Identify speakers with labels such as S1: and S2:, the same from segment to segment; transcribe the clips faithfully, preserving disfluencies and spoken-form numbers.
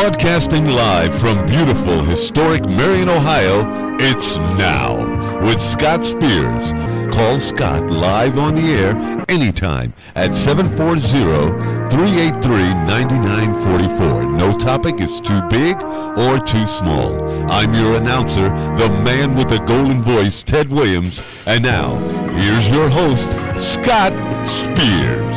S1: Broadcasting live from beautiful, historic Marion, Ohio, it's Now with Scott Spears. Call Scott live on the air anytime at seven four zero, three eight three, nine nine four four. No topic is too big or too small. I'm your announcer, the man with the golden voice, Ted Williams. And now, here's your host, Scott Spears.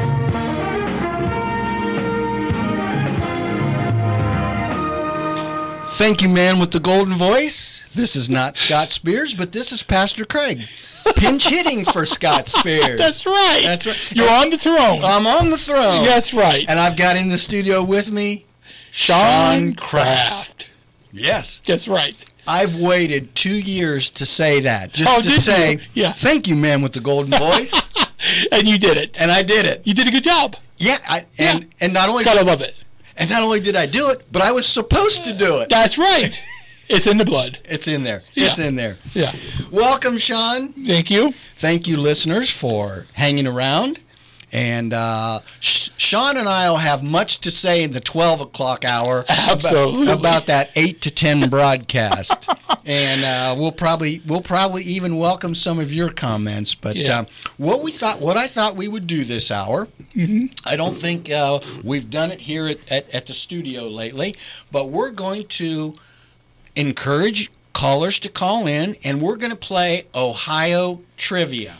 S2: Thank you, man with the golden voice. This is not Scott Spears, but this is Pastor Craig. Pinch hitting for Scott Spears.
S3: That's right.
S2: That's right.
S3: You're on the throne.
S2: I'm on the throne.
S3: That's right.
S2: And I've got in the studio with me
S3: Sean Kraft.
S2: Yes.
S3: That's right.
S2: I've waited two years to say that. Just
S3: oh,
S2: to
S3: did
S2: say,
S3: you? Yeah.
S2: Thank you, man with the golden voice.
S3: And you did it.
S2: And I did it.
S3: You did a good job.
S2: Yeah. I, and,
S3: yeah.
S2: and not only
S3: Scott, I love it.
S2: And not only did I do it, but I was supposed to do it.
S3: That's right. It's in the blood.
S2: It's in there.
S3: Yeah.
S2: It's in there.
S3: Yeah.
S2: Welcome, Sean.
S3: Thank you.
S2: Thank you, listeners, for hanging around. And uh, Sh- Sean and I will have much to say in the twelve o'clock hour
S3: Absolutely.
S2: about, about that eight to ten broadcast. And uh, we'll probably we'll probably even welcome some of your comments. But
S3: yeah.
S2: uh, what we thought, what I thought we would do this hour,
S3: mm-hmm.
S2: I don't think uh, we've done it here at, at, at the studio lately, but we're going to encourage callers to call in, and we're going to play Ohio Trivia.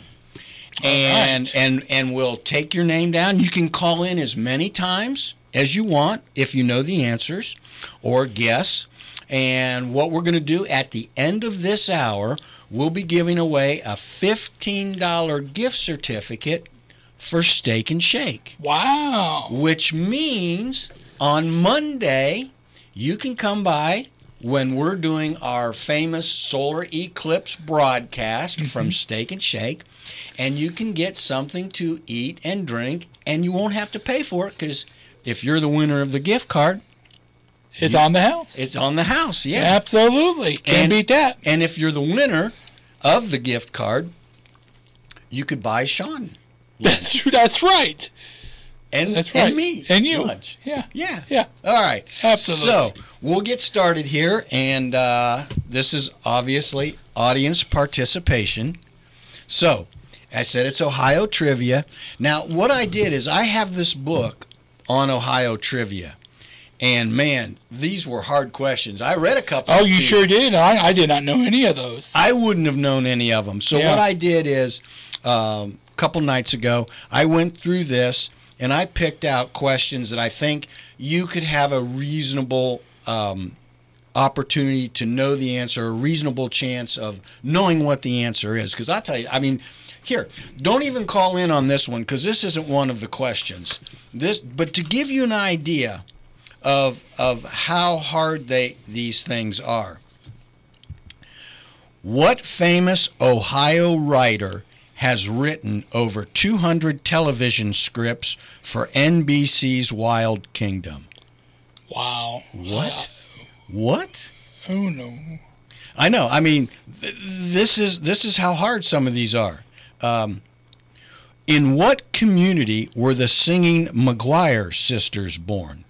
S2: And
S3: right.
S2: and and we'll take your name down. You can call in as many times as you want if you know the answers or guess. And what we're going to do at the end of this hour, we'll be giving away a fifteen dollars gift certificate for Steak and Shake.
S3: Wow.
S2: Which means on Monday, you can come by when we're doing our famous solar eclipse broadcast mm-hmm. from Steak and Shake, and you can get something to eat and drink, and you won't have to pay for it, because if you're the winner of the gift card,
S3: it's
S2: you,
S3: on the house.
S2: It's on the house, yeah.
S3: Absolutely. Can't
S2: and,
S3: beat that.
S2: And if you're the winner of the gift card, you could buy Sean.
S3: That's, that's right.
S2: And,
S3: That's right.
S2: and me.
S3: And you.
S2: Lunch.
S3: Yeah.
S2: Yeah.
S3: Yeah.
S2: All right.
S3: Absolutely.
S2: So we'll get started here, and uh, this is obviously audience participation. So I said it's Ohio Trivia. Now, what I did is I have this book on Ohio Trivia, and man, these were hard questions. I read a couple.
S3: Oh, you sure did? I, I did not know any of those.
S2: I wouldn't have known any of them. So
S3: yeah.
S2: what I did is um, a couple nights ago, I went through this, and I picked out questions that I think you could have a reasonable um, opportunity to know the answer, a reasonable chance of knowing what the answer is. Because I'll tell you, I mean, here, don't even call in on this one, because this isn't one of the questions. This, but to give you an idea of of how hard they these things are. What famous Ohio writer has written over two hundred television scripts for N B C's Wild Kingdom?
S3: Wow.
S2: What? What?
S3: Oh, no.
S2: I know. I mean, th- this is this is how hard some of these are. Um, in what community were the singing McGuire sisters born?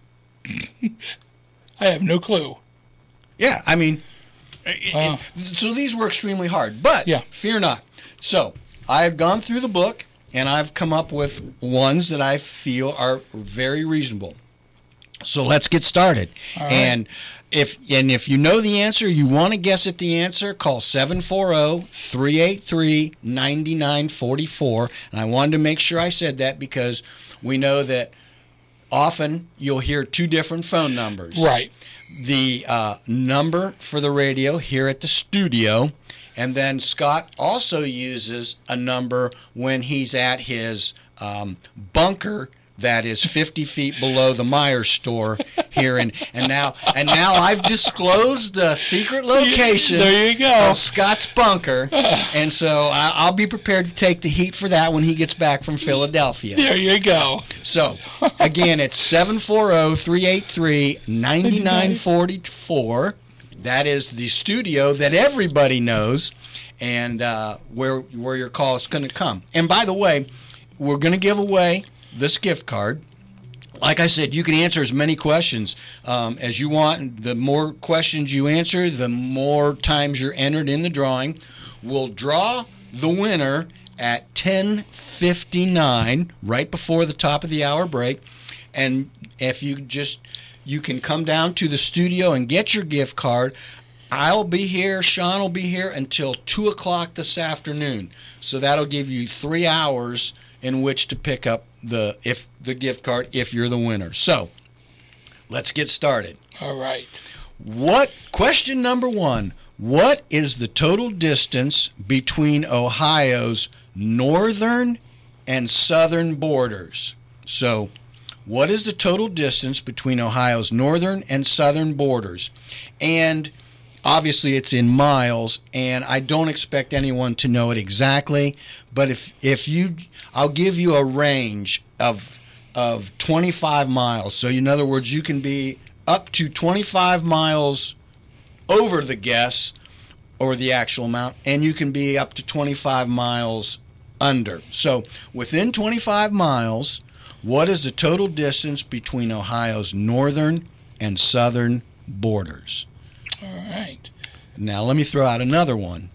S3: I have no clue.
S2: Yeah, I mean,
S3: Uh,
S2: it, it, so these were extremely hard. But
S3: yeah.
S2: fear not. So I've gone through the book, and I've come up with ones that I feel are very reasonable. So let's get started.
S3: All right.
S2: And if and if you know the answer, you want to guess at the answer, call seven four zero, three eight three, nine nine four four. And I wanted to make sure I said that because we know that often you'll hear two different phone numbers.
S3: Right.
S2: The uh, number for the radio here at the studio, and then Scott also uses a number when he's at his um, bunker that is fifty feet below the Meijer store here, and and now and now I've disclosed the secret location.
S3: There you go.
S2: Of Scott's bunker, and so I, I'll be prepared to take the heat for that when he gets back from Philadelphia.
S3: There you go.
S2: So again, it's seven four zero, three eight three, nine nine four four. That is the studio that everybody knows, and uh, where where your call is going to come. And by the way, we're going to give away this gift card. like I said, you can answer as many questions um, as you want. The more questions you answer, the more times you're entered in the drawing. We'll draw the winner at ten fifty-nine, right before the top of the hour break. And if you just, you can come down to the studio and get your gift card. I'll be here, Sean will be here until two o'clock this afternoon. So that'll give you three hours in which to pick up the if the gift card if you're the winner. So let's get started.
S3: All right.
S2: What question number one? What is the total distance between Ohio's northern and southern borders? So, what is the total distance between Ohio's northern and southern borders? And obviously it's in miles, and I don't expect anyone to know it exactly, but if if you I'll give you a range of of twenty-five miles. So in other words, you can be up to twenty-five miles over the guess or the actual amount, and you can be up to twenty-five miles under. So within twenty-five miles, what is the total distance between Ohio's northern and southern borders?
S3: All right.
S2: Now let me throw out another one.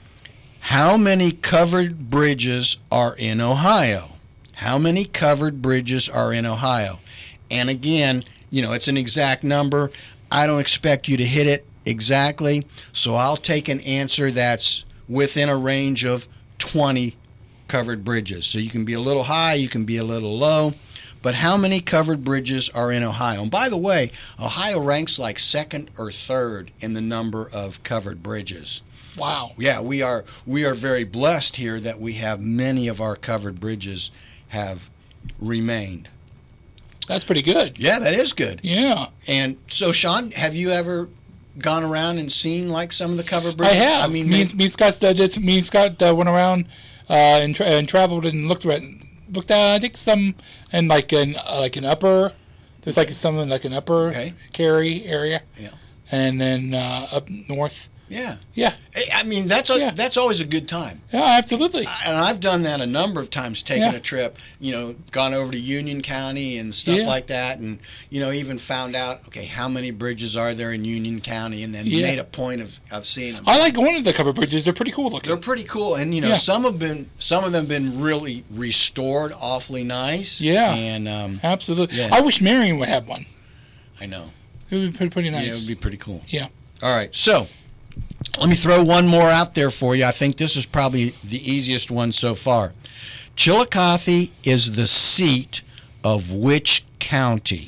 S2: How many covered bridges are in Ohio? How many covered bridges are in Ohio? And again, you know, it's an exact number. I don't expect you to hit it exactly, so I'll take an answer that's within a range of twenty covered bridges. So you can be a little high, you can be a little low, but how many covered bridges are in Ohio? And by the way, Ohio ranks like second or third in the number of covered bridges.
S3: Wow.
S2: Yeah, we are we are very blessed here that we have many of our covered bridges have remained.
S3: That's pretty good.
S2: Yeah, that is good.
S3: Yeah.
S2: And so, Sean, have you ever gone around and seen like some of the covered bridges?
S3: I have.
S2: I mean,
S3: me,
S2: they-
S3: and, me and Scott uh, did. Me and Scott uh, went around uh, and, tra- and traveled and looked at looked at I think some and like an uh, like an upper. There's like something like an upper
S2: Okay.
S3: Cary area.
S2: Yeah.
S3: And then uh, up north.
S2: yeah.
S3: Yeah.
S2: I- I mean, that's a,
S3: Yeah.
S2: that's always a good time.
S3: Yeah. Absolutely.
S2: And I've done that a number of times, taking
S3: Yeah.
S2: a trip, you know, gone over to Union County and stuff
S3: Yeah.
S2: like that, and, you know, even found out, okay, how many bridges are there in Union County, and then
S3: Yeah.
S2: made a point of, of seeing them.
S3: I like going to the covered bridges. They're pretty cool looking.
S2: They're pretty cool, and, you know,
S3: Yeah.
S2: some have been, some of them been really restored awfully nice.
S3: Yeah.
S2: And, um,
S3: Absolutely.
S2: Yeah.
S3: I wish Marion would have one.
S2: I know.
S3: It would be pretty, pretty nice.
S2: Yeah, it would be pretty cool.
S3: Yeah.
S2: All right, so let me throw one more out there for you. I think this is probably the easiest one so far. Chillicothe is the seat of which county?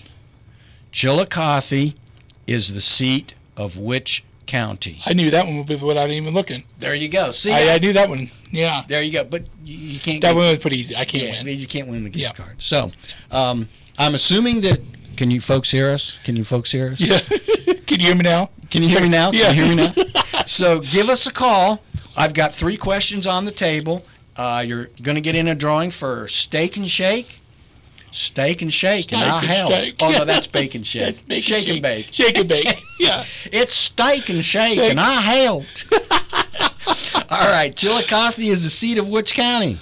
S2: Chillicothe is the seat of which county?
S3: I knew that one would be without even looking.
S2: There you go. See,
S3: I, I knew that one. Yeah.
S2: there you go. But you, you can't.
S3: That
S2: get,
S3: one was pretty easy. I can't
S2: yeah,
S3: win.
S2: you can't win the gift
S3: Yeah.
S2: card. So, um, I'm assuming that. Can you folks hear us? Can you folks hear us?
S3: Yeah. Can you hear me now?
S2: Can you hear me now?
S3: Yeah.
S2: Can you hear me now? So give us a call. I've got three questions on the table. Uh, you're going to get in a drawing for Steak and Shake. Steak and Shake, and
S3: Steak
S2: I
S3: and
S2: help.
S3: Shake.
S2: Oh, no, that's Bake and Shake.
S3: That's bacon
S2: Shake and Bake.
S3: Shake and bake. Yeah.
S2: It's Steak and Shake,
S3: Shake.
S2: and I helped. All right, Chillicothe is the seat of which county?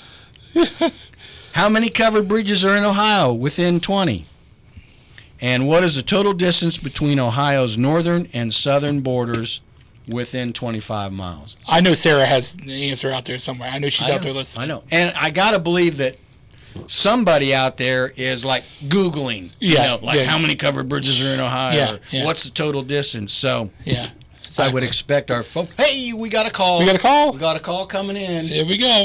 S2: How many covered bridges are in Ohio within twenty? And what is the total distance between Ohio's northern and southern borders within twenty-five miles?
S3: I know Sarah has the answer out there somewhere. I know she's
S2: I
S3: out
S2: know,
S3: there listening.
S2: I know. And I got to believe that somebody out there is like Googling, you
S3: Yeah,
S2: know, like
S3: yeah.
S2: how many covered bridges are in Ohio?
S3: Yeah,
S2: or
S3: yeah.
S2: what's the total distance? So
S3: Yeah.
S2: I would
S3: exactly.
S2: expect our folks. Hey, we got a call.
S3: We got a call?
S2: We got a call coming in.
S3: Here we go.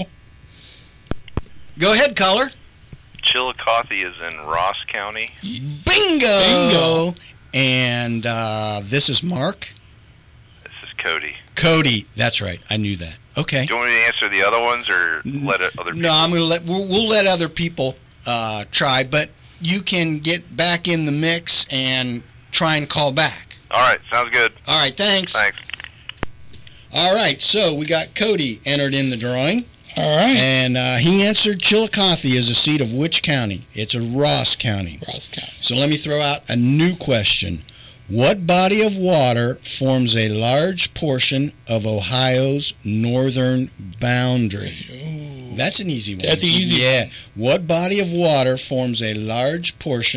S2: Go ahead, caller.
S4: Chillicothe is in Ross County.
S2: Bingo.
S3: Bingo.
S2: And uh, this is Mark.
S4: This is Cody.
S2: Cody. That's right. I knew that. Okay.
S4: Do you want me to answer the other ones or let it, other people?
S2: No, I'm gonna let we'll, we'll let other people uh, try, but you can get back in the mix and try and call back.
S4: All right, sounds good.
S2: All right. Thanks.
S4: Thanks.
S2: All right. So we got Cody entered in the drawing.
S3: All right.
S2: And uh, he answered Chillicothe is a seat of which county? It's a Ross County.
S3: Ross County.
S2: So let me throw out a new question. What body of water forms a large portion of Ohio's northern boundary? That's an easy one.
S3: That's an easy
S2: Yeah.
S3: one.
S2: What body of water forms a large portion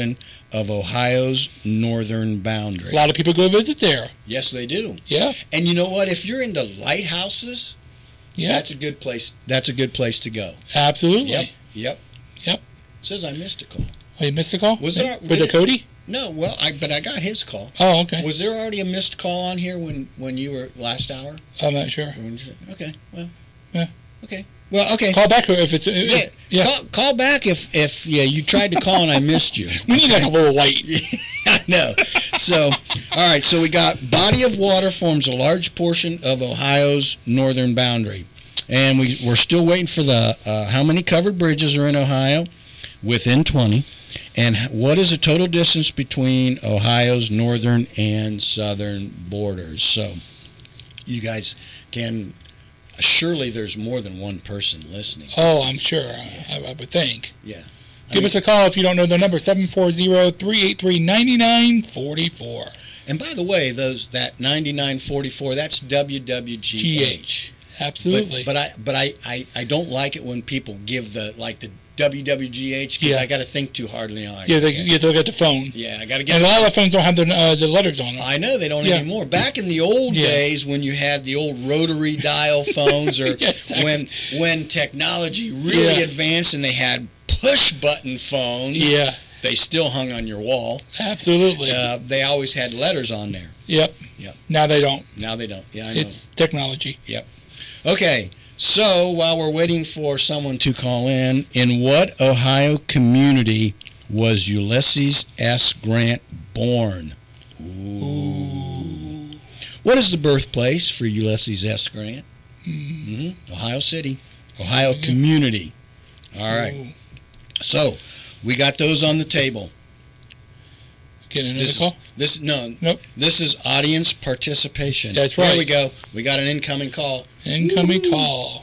S2: of Ohio's northern boundary.
S3: A lot of people go visit there.
S2: Yes, they do.
S3: Yeah.
S2: And you know what? If you're into lighthouses,
S3: Yeah.
S2: that's a good place. That's a good place to go.
S3: Absolutely.
S2: Yep. Yep.
S3: Yep.
S2: Says I missed a call.
S3: Oh, you missed a call?
S2: Was there-
S3: Was it Cody?
S2: No, well, I but I got his call.
S3: Oh, okay.
S2: Was there already a missed call on here when when you were last hour?
S3: I'm not sure.
S2: Okay. Well.
S3: Yeah.
S2: Okay. Well, okay.
S3: Call back if it's. If,
S2: Yeah.
S3: yeah.
S2: Call, call back if if yeah you tried to call and I missed you.
S3: We need like a little light.
S2: I know. So, all right. So we got body of water forms a large portion of Ohio's northern boundary, and we we're still waiting for the uh, how many covered bridges are in Ohio? Within twenty. And what is the total distance between Ohio's northern and southern borders? So, you guys can. Surely there's more than one person listening.
S3: Oh, I'm sure. I, I would think.
S2: Yeah. I
S3: Give
S2: mean,
S3: us a call if you don't know the number, seven four zero, three eight three, nine nine four four.
S2: And by the way, those that ninety-nine forty-four, that's W W G H.
S3: G H. Absolutely.
S2: But, but I but I, I, I don't like it when people give the like the W W G H because
S3: Yeah.
S2: I got to think too hardly on it.
S3: yeah, they, you have to look at the phone.
S2: Yeah, I got to get.
S3: And a lot of phones don't have the, uh, the letters on them.
S2: I know they don't
S3: Yeah.
S2: anymore. Back in the old
S3: Yeah.
S2: days when you had the old rotary dial phones, or
S3: Yes,
S2: when when technology really
S3: Yeah.
S2: advanced and they had push button phones,
S3: Yeah,
S2: they still hung on your wall.
S3: absolutely.
S2: Uh, they always had letters on there.
S3: Yep.
S2: Yep.
S3: Now they don't.
S2: Now they don't. Yeah, I know.
S3: It's technology.
S2: Okay, so while we're waiting for someone to call in, in what Ohio community was Ulysses S. Grant born? Ooh. What is the birthplace for Ulysses S. Grant? Mm-hmm. Ohio City. Ohio community. All right.
S3: Ooh.
S2: So, we got those on the table.
S3: Get another
S2: This is,
S3: call?
S2: this no.
S3: Nope.
S2: This is audience participation.
S3: That's
S2: There
S3: right.
S2: we go. We got an incoming call.
S3: Incoming
S2: Woo.
S3: call.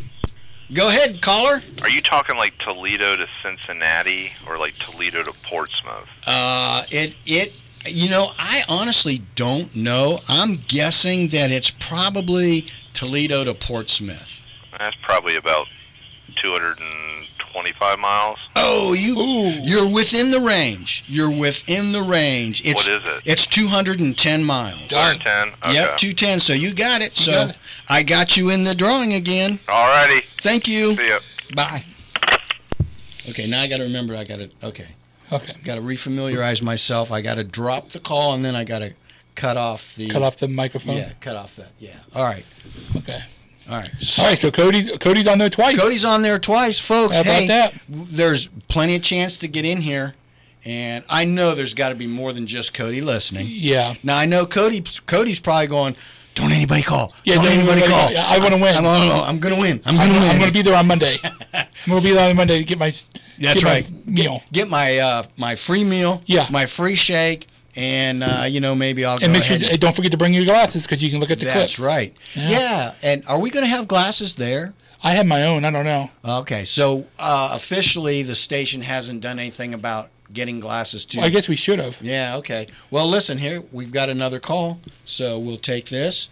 S2: Go ahead, caller.
S4: Are you talking like Toledo to Cincinnati or like Toledo to Portsmouth?
S2: Uh, it it you know I honestly don't know. I'm guessing that it's probably Toledo to Portsmouth.
S4: That's probably about two hundred twenty-five miles.
S2: Oh, you
S3: Ooh.
S2: you're within the range. You're within the range. It's
S4: What is it?
S2: It's two hundred ten miles.
S3: Darn.
S4: ten. Okay.
S2: Yep, two ten. So you got it.
S3: You
S2: so
S3: got it.
S2: I got you in the drawing again.
S4: Alrighty.
S2: Thank you.
S4: See ya.
S2: Bye. Okay, now I got to remember. I got to okay.
S3: Okay.
S2: Got to refamiliarize myself. I got to drop the call and then I got to cut off the
S3: Cut off the microphone?
S2: Yeah, cut off that. Yeah. All right.
S3: Okay.
S2: All right.
S3: All right, so Cody's Cody's on there twice.
S2: Cody's on there twice, folks.
S3: How about
S2: hey,
S3: that?
S2: w- there's plenty of chance to get in here, and I know there's got to be more than just Cody listening.
S3: Yeah.
S2: Now I know Cody. Cody's probably going. Don't anybody call.
S3: Yeah,
S2: don't,
S3: don't
S2: anybody
S3: anybody
S2: call.
S3: call. Yeah, I wanna win.
S2: I'm, I'm, I'm going to win. I'm
S3: I'm,
S2: going to win.
S3: I'm going to be there on Monday. I'm going to be there on Monday to get my
S2: That's
S3: get
S2: right.
S3: my meal.
S2: Get my uh, my free meal.
S3: Yeah.
S2: My free shake, and uh, you know maybe I'll go
S3: And make sure
S2: ahead.
S3: hey, don't forget to bring your glasses because you can look at the
S2: That's
S3: clips.
S2: right.
S3: Yeah.
S2: Yeah. And are we going to have glasses there?
S3: I have my own. I don't know.
S2: Okay. So uh, officially, the station hasn't done anything about getting glasses too.
S3: Well, I guess we should have.
S2: Yeah, okay. Well, listen, here, we've got another call, so we'll take this.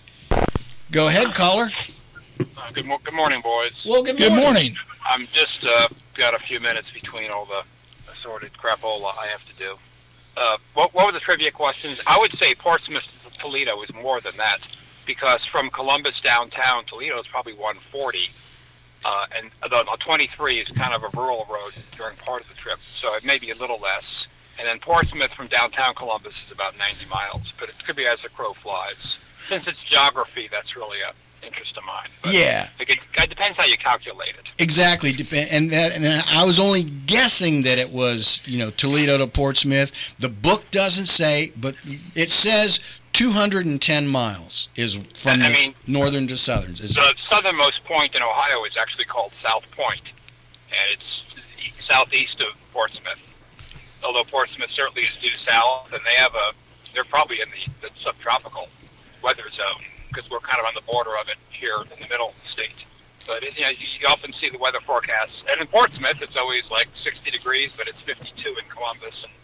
S2: Go ahead, caller.
S5: Uh, good, mo- good morning, boys.
S2: Well, good
S3: Good
S2: morning.
S3: morning.
S5: I'm just uh, got a few minutes between all the assorted crapola I have to do. Uh, what, what were the trivia questions? I would say Portsmouth to Toledo is more than that, because from Columbus downtown, Toledo is probably one forty, uh, and the twenty-three is kind of a rural road during part of the trip, so it may be a little less. And then Portsmouth from downtown Columbus is about ninety miles, but it could be as the crow flies. Since it's geography, that's really a interest of mine. But
S2: Yeah,
S5: it, it depends how you calculate it.
S2: exactly. Dep- And that, and then I was only guessing that it was, you know, Toledo to Portsmouth. The book doesn't say, but it says two hundred ten miles is from
S5: I
S2: the
S5: mean,
S2: northern to southern. Is
S5: The southernmost point in Ohio is actually called South Point, and it's e- southeast of Portsmouth. Although Portsmouth certainly is due south, and they have a, they're probably in the, the subtropical weather zone because we're kind of on the border of it here in the middle of the state. But it, you know, you, you often see the weather forecasts, and in Portsmouth it's always like sixty degrees, but it's fifty-two in Columbus, and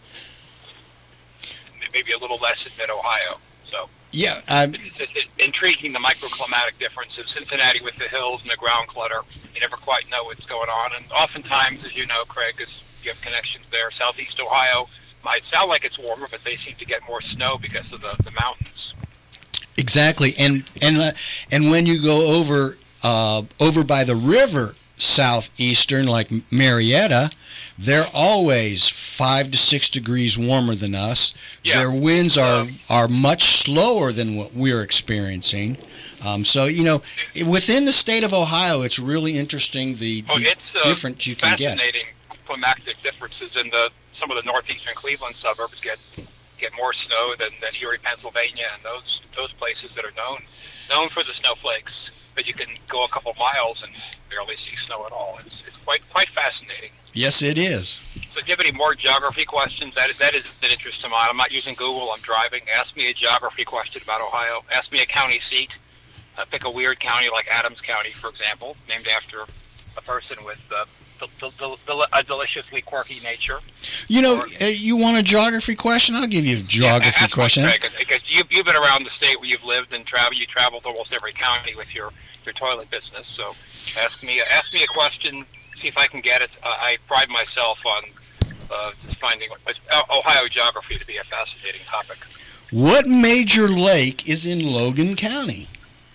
S5: maybe a little less in mid-Ohio. So.
S2: yeah, um,
S5: It's, it's, it's intriguing, the microclimatic difference of Cincinnati with the hills and the ground clutter. You never quite know what's going on. And oftentimes, as you know, Craig, because you have connections there, southeast Ohio might sound like it's warmer, but they seem to get more snow because of the, the mountains.
S2: Exactly, and and uh, and when you go over uh, over by the river southeastern, like Marietta, they're always five to six degrees warmer than us.
S5: Yeah.
S2: Their winds are
S5: Um,
S2: are much slower than what we're experiencing. Um, so you know, within the state of Ohio, it's really interesting the,
S5: Oh,
S2: the
S5: it's uh,
S2: difference you can get.
S5: fascinating climactic differences in the some of the northeastern Cleveland suburbs get get more snow than, than Erie, Pennsylvania, and those those places that are known known for the snowflakes. But you can go a couple miles and barely see snow at all. It's it's quite quite fascinating.
S2: Yes, it is.
S5: So, do you have any more geography questions? That that is an interest of mine. I'm not using Google. I'm driving. Ask me a geography question about Ohio. Ask me a county seat. Uh, pick a weird county like Adams County, for example, named after a person with uh, del- del- del- a deliciously quirky nature.
S2: You know, uh, you want a geography question? I'll give you a geography
S5: yeah, ask
S2: question.
S5: Craig, because you've, you've been around the state where you've lived and traveled. You traveled almost every county with your, your toilet business. So ask me ask me a question. See if I can get it. Uh, I pride myself on uh, just finding uh, Ohio geography to be a fascinating topic.
S2: What major lake is in Logan County?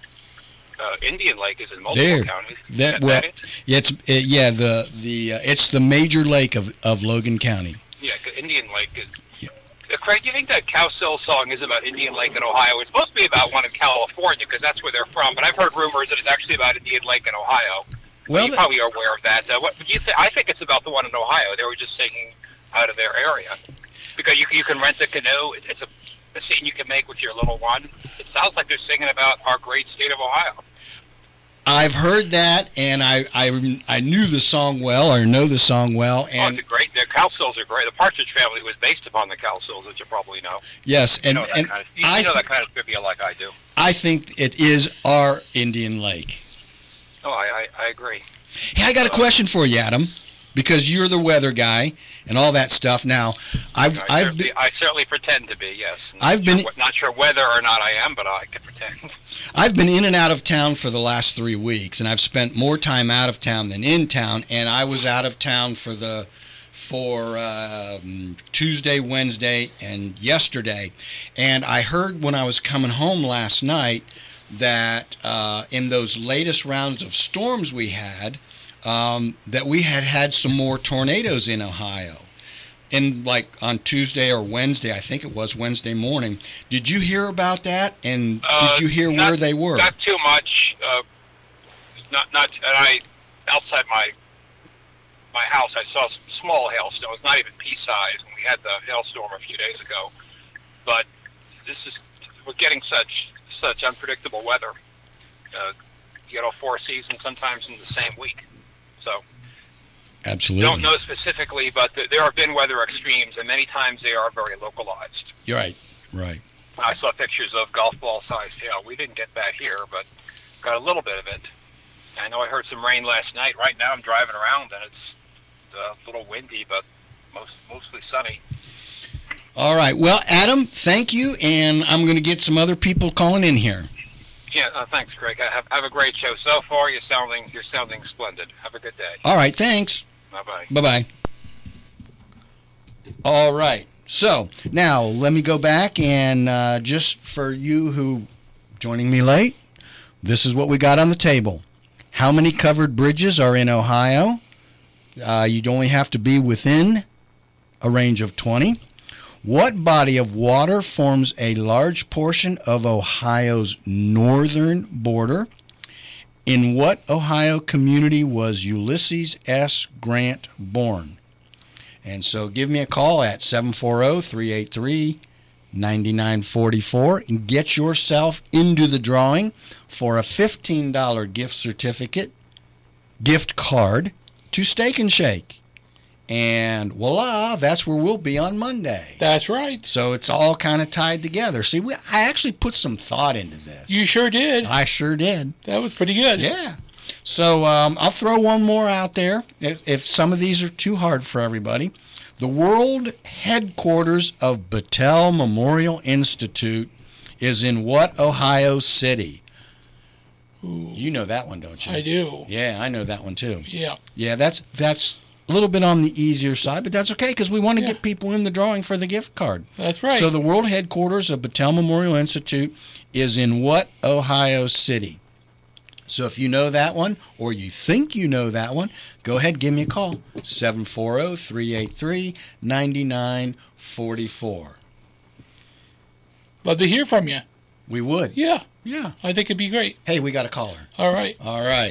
S5: Uh, Indian Lake is in multiple
S2: There.
S5: counties.
S2: That
S5: Is
S2: well,
S5: it?
S2: it's it, yeah the the uh, it's the major lake of, of Logan County.
S5: Yeah, 'cause Indian Lake is.
S2: Yeah.
S5: Uh, Craig, do you think that Cowsill song is about Indian Lake in Ohio? It's supposed to be about one in California because that's where they're from. But I've heard rumors that it's actually about Indian Lake in Ohio.
S2: Well,
S5: you probably are aware of that. Uh, what do you think? I think it's about the one in Ohio. They were just singing out of their area because you you can rent a canoe. It, it's a, a scene you can make with your little one. It sounds like they're singing about our great state of Ohio.
S2: I've heard that, and I, I I knew the song well, or know the song well,
S5: Oh,
S2: and
S5: it's a great. The Cowsills are great. The Partridge Family was based upon the Cowsills, as you probably know.
S2: yes,
S5: You
S2: and
S5: know that,
S2: and
S5: kind, of, you
S2: I
S5: know
S2: th-
S5: that kind of trivia like I do.
S2: I think it is our Indian Lake.
S5: Oh, I, I, I agree.
S2: Hey, I got a question for you, Adam, because you're the weather guy and all that stuff. Now, I've
S5: I,
S2: I've
S5: certainly,
S2: been,
S5: I certainly pretend to be, yes. Not
S2: I've
S5: sure,
S2: been-
S5: wh- not sure whether or not I am, but I can pretend.
S2: I've been in and out of town for the last three weeks, and I've spent more time out of town than in town. And I was out of town for the for um, Tuesday, Wednesday, and yesterday. And I heard when I was coming home last night that uh, in those latest rounds of storms we had, um, that we had had some more tornadoes in Ohio. And like on Tuesday or Wednesday, I think it was Wednesday morning. Did you hear about that? And
S5: Uh,
S2: did you hear
S5: not-
S2: where they were?
S5: Not too much. Uh, not, not, and I, outside my my house, I saw some small hailstones, it's not even pea-sized, when we had the hailstorm a few days ago. But this is, we're getting such such unpredictable weather. Uh, you know, four seasons sometimes in the same week. So,
S2: Absolutely.
S5: don't know specifically, but th- there have been weather extremes, and many times they are very localized.
S2: You're right. Right.
S5: I saw pictures of golf ball-sized hail. We didn't get that here, but got a little bit of it. I know I heard some rain last night. Right now I'm driving around, and it's uh, a little windy, but most mostly sunny.
S2: All right. Well, Adam, thank you, and I'm going to get some other people calling in here.
S5: Yeah, uh, thanks, Greg. Have, have a great show so far. You're sounding you're sounding splendid. Have a good day.
S2: All right. Thanks.
S5: Bye-bye.
S2: Bye-bye. All right. So now let me go back and uh, just for you who joining me late, this is what we got on the table. How many covered bridges are in Ohio? Uh, you'd only have to be within a range of twenty. What body of water forms a large portion of Ohio's northern border? In what Ohio community was Ulysses S. Grant born? And so give me a call at seven four zero, three eight three, nine nine four four and get yourself into the drawing for a fifteen dollars gift certificate, gift card to Steak and Shake. And voila, that's where we'll be on Monday.
S3: That's right.
S2: So it's all kind of tied together. See, we, I actually put some thought into this.
S3: You sure did.
S2: I sure did.
S3: That was pretty good.
S2: Yeah. So um, I'll throw one more out there if, if some of these are too hard for everybody. The world headquarters of Battelle Memorial Institute is in what Ohio city?
S3: Ooh,
S2: You know that one, don't you?
S3: I do.
S2: Yeah, I know that one too.
S3: Yeah.
S2: Yeah, that's that's a little bit on the easier side, but that's okay because we want to
S3: Yeah.
S2: get people in the drawing for the gift card.
S3: That's right.
S2: So the world headquarters of Battelle Memorial Institute is in what Ohio City? So if you know that one or you think you know that one, go ahead, give me a call, seven four zero, three eight three, nine nine four four.
S3: Love to hear from you.
S2: We would.
S3: Yeah,
S2: Yeah.
S3: I think it'd be great.
S2: Hey, we got a caller.
S3: All right.
S2: All right.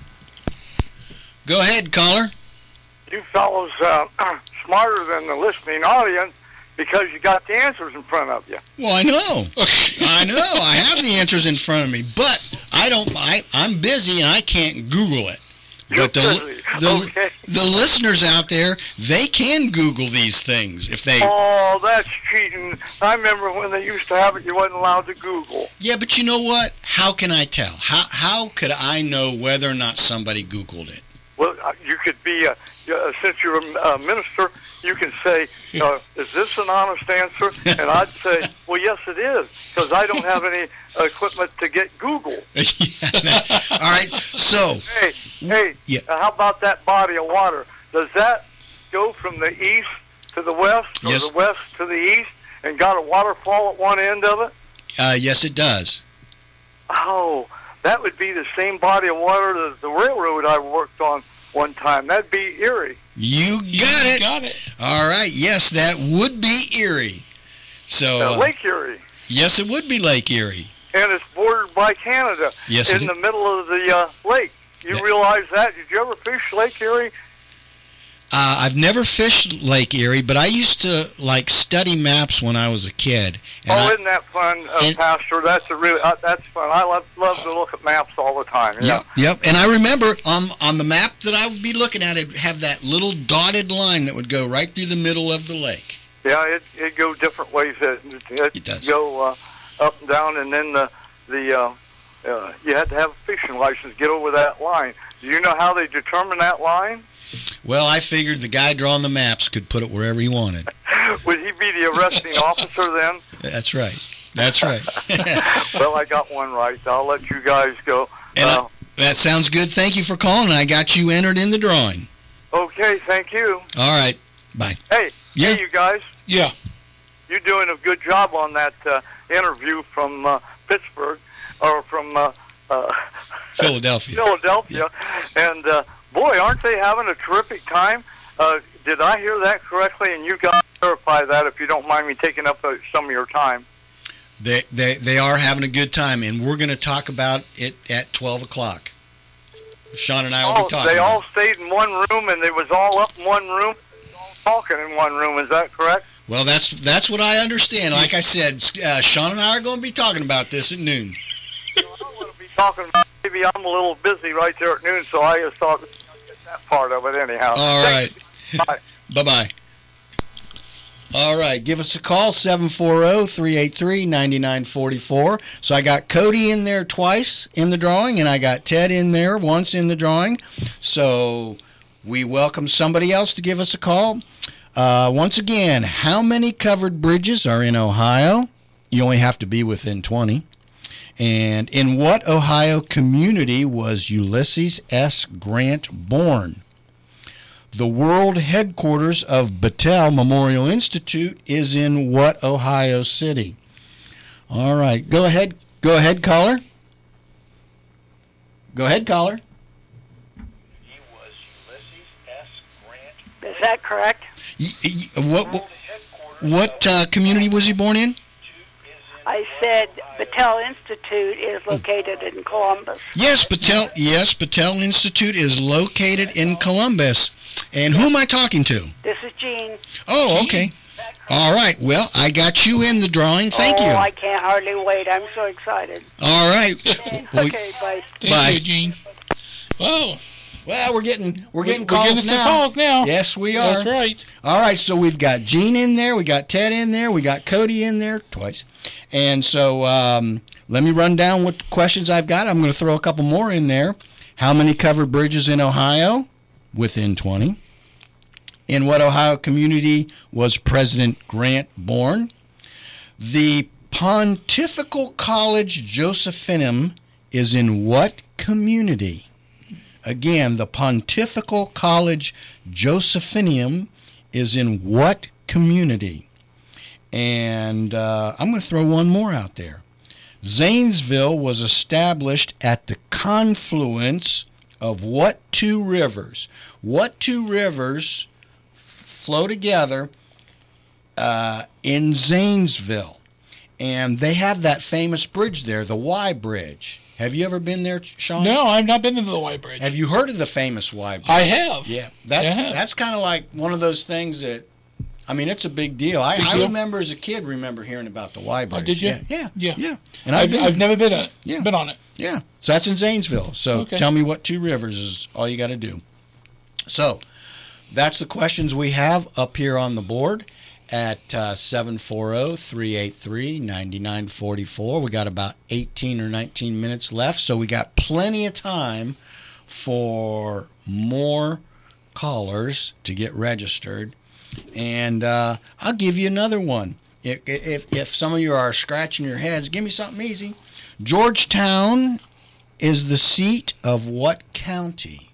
S2: Go ahead, caller.
S6: You fellows uh, smarter than the listening audience because you got the answers in front of you.
S2: Well, I know. I know. I have the answers in front of me, but I don't. I, I'm busy and I can't Google it.
S6: You're
S2: But the,
S6: busy.
S2: the,
S6: Okay.
S2: the listeners out there, they can Google these things if they.
S6: Oh, that's cheating. I remember when they used to have it, you wasn't allowed to Google.
S2: Yeah, but you know what? How can I tell? How how could I know whether or not somebody Googled it?
S6: Well, uh, you could be, a, uh, since you're a uh, minister, you can say, uh, is this an honest answer? And I'd say, well, yes, it is, because I don't have any equipment to get Google.
S2: Yeah. All right. So,
S6: Hey, hey,
S2: Yeah.
S6: uh, how about that body of water? Does that go from the east to the west, or
S2: Yes.
S6: the west to the east, and got a waterfall at one end of it?
S2: uh, yes, it does.
S6: Oh, that would be the same body of water that the railroad I worked on one time. That'd be Erie.
S2: You got it.
S3: Got it.
S2: All right. Yes, that would be Erie. So,
S6: Uh,
S2: uh,
S6: Lake Erie.
S2: yes, it would be Lake Erie.
S6: And it's bordered by Canada.
S2: Yes,
S6: in
S2: it
S6: the middle of the uh, lake. You
S2: Yeah.
S6: realize that? Did you ever fish Lake Erie?
S2: Uh, I've never fished Lake Erie, but I used to like study maps when I was a kid. And
S6: oh,
S2: I,
S6: isn't that fun, uh,
S2: and-
S6: Pastor? That's a really uh, that's fun. I love love to look at maps all the time. You know?
S2: Yep, yep. And I remember on on the map that I would be looking at, it would have that little dotted line that would go right through the middle of the lake.
S6: Yeah, it it go different ways. It, it,
S2: It does.
S6: go uh, up and down, and then the the uh, uh, you had to have a fishing license to get over that line. Do you know how they determine that line?
S2: Well, I figured the guy drawing the maps could put it wherever he wanted.
S6: Would he be the arresting officer then?
S2: That's right. That's right.
S6: Well, I got one right. I'll let you guys go.
S2: And I-
S6: Uh,
S2: that sounds good. Thank you for calling. I got you entered in the drawing.
S6: okay, thank you.
S2: All right. Bye.
S6: Hey,
S2: Yeah.
S6: hey, you guys.
S3: Yeah.
S6: You're doing a good job on that uh, interview from uh, Pittsburgh, or from uh, uh,
S2: Philadelphia.
S6: Philadelphia. And, uh, boy, aren't they having a terrific time? Uh, did I hear that correctly? And you got to verify that if you don't mind me taking up uh, some of your time.
S2: They, they, they are having a good time, and we're going to talk about it at twelve o'clock. Sean and I will
S6: Oh,
S2: be talking.
S6: they all
S2: about
S6: stayed in one room, and they was all up in one room, all talking in one room. Is that correct?
S2: it. Well, that's that's what I understand. Like I said, uh, Sean and I are going to be talking about this at noon.
S6: I don't want to be talking about. Maybe I'm a little busy right there at noon, so I just thought I'd get that part of it anyhow.
S2: All right.
S6: Thanks. Bye.
S2: Bye-bye. All right. Give us a call, seven four zero, three eight three, nine nine four four. So I got Cody in there twice in the drawing, and I got Ted in there once in the drawing. So we welcome somebody else to give us a call. Uh, once again, how many covered bridges are in Ohio? You only have to be within twenty. And in what Ohio community was Ulysses S. Grant born? The world headquarters of Battelle Memorial Institute is in what Ohio city? All right. Go ahead. Go ahead, caller. Go ahead, caller.
S7: He was Ulysses S. Grant.
S8: Is that correct?
S2: Y- y- what what, what uh, community was he born in?
S8: I said Battelle Institute is located in Columbus.
S2: Yes, Battelle. Yes, Battelle Institute is located in Columbus. And who am I talking to?
S8: This is Jean.
S2: Oh, okay. All right. Well, I got you in the drawing. Thank
S8: oh,
S2: you.
S8: I can't hardly wait. I'm so excited.
S2: All right. Well,
S8: Okay, bye.
S3: Thank
S2: Bye.
S3: you, Gene. Well,
S2: well, we're getting we're getting
S3: we're
S2: calls
S3: getting some
S2: now.
S3: calls now.
S2: Yes, we are.
S3: That's right.
S2: All right, so we've got Gene in there, we got Ted in there, we got Cody in there twice. And so um, let me run down what questions I've got. I'm going to throw a couple more in there. How many covered bridges in Ohio? Within twenty. In what Ohio community was President Grant born? The Pontifical College Josephinum is in what community? Again, the Pontifical College Josephineum is in what community? And uh, I'm going to throw one more out there. Zanesville was established at the confluence of what two rivers? What two rivers f- flow together uh, in Zanesville? And they have that famous bridge there, the Y Bridge. Have you ever been there, Sean?
S3: No, I've not been to the Y Bridge.
S2: Have you heard of the famous Y Bridge?
S3: I have.
S2: Yeah, that's
S3: Yeah.
S2: that's kind of like one of those things that, I mean, it's a big deal. I,
S3: Big
S2: I
S3: deal?
S2: remember as a kid, remember hearing about the Y Bridge.
S3: Oh, did you?
S2: Yeah, yeah,
S3: Yeah.
S2: yeah. And
S3: I've,
S2: been,
S3: I've never been on it.
S2: Yeah.
S3: Been on it.
S2: yeah. So that's in Zanesville. So
S3: Okay.
S2: tell me what two rivers is all you got to do. So that's the questions we have up here on the board at uh, seven four zero, three eight three, nine nine four four. We got about eighteen or nineteen minutes left, so we got plenty of time for more callers to get registered. And uh, I'll give you another one. If, if, if some of you are scratching your heads, give me something easy. Georgetown is the seat of what county?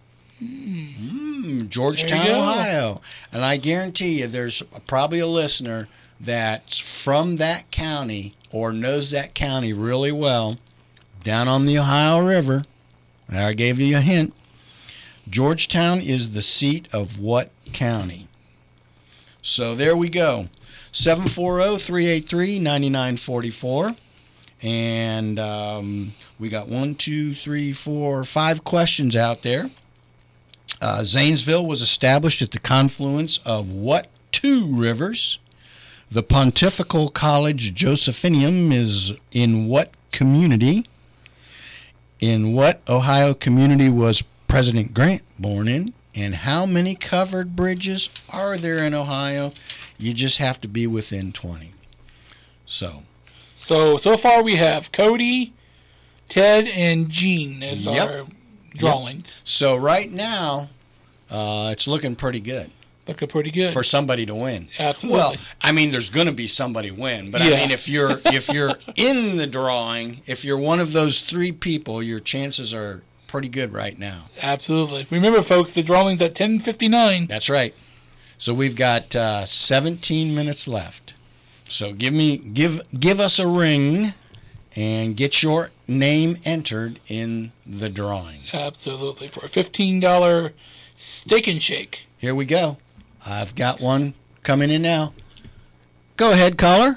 S2: Mm, Georgetown,
S3: There you go.
S2: Ohio. And I guarantee you there's probably a listener that's from that county or knows that county really well down on the Ohio River. I gave you a hint. Georgetown is the seat of what county? So there we go. seven four zero, three eight three, nine nine four four. And um, we got one, two, three, four, five questions out there. Uh, Zanesville was established at the confluence of what two rivers? The Pontifical College Josephineum is in what community? In what Ohio community was President Grant born in? And how many covered bridges are there in Ohio? You just have to be within twenty. So,
S3: So, so far we have Cody, Ted, and Gene as
S2: Yep.
S3: our drawings.
S2: so right now, uh, it's looking pretty good
S3: Looking pretty good.
S2: for somebody to win.
S3: Absolutely.
S2: Well, I mean, there's going to be somebody win, but I
S3: Yeah.
S2: mean, if you're if you're in the drawing, if you're one of those three people, your chances are pretty good right now.
S3: Absolutely. Remember, folks, the drawing's at ten fifty-nine.
S2: That's right. So we've got uh, seventeen minutes left. So give me give give us a ring and get your name entered in the drawing.
S3: Absolutely. For a fifteen dollars steak and shake.
S2: Here we go. I've got one coming in now. Go ahead, caller.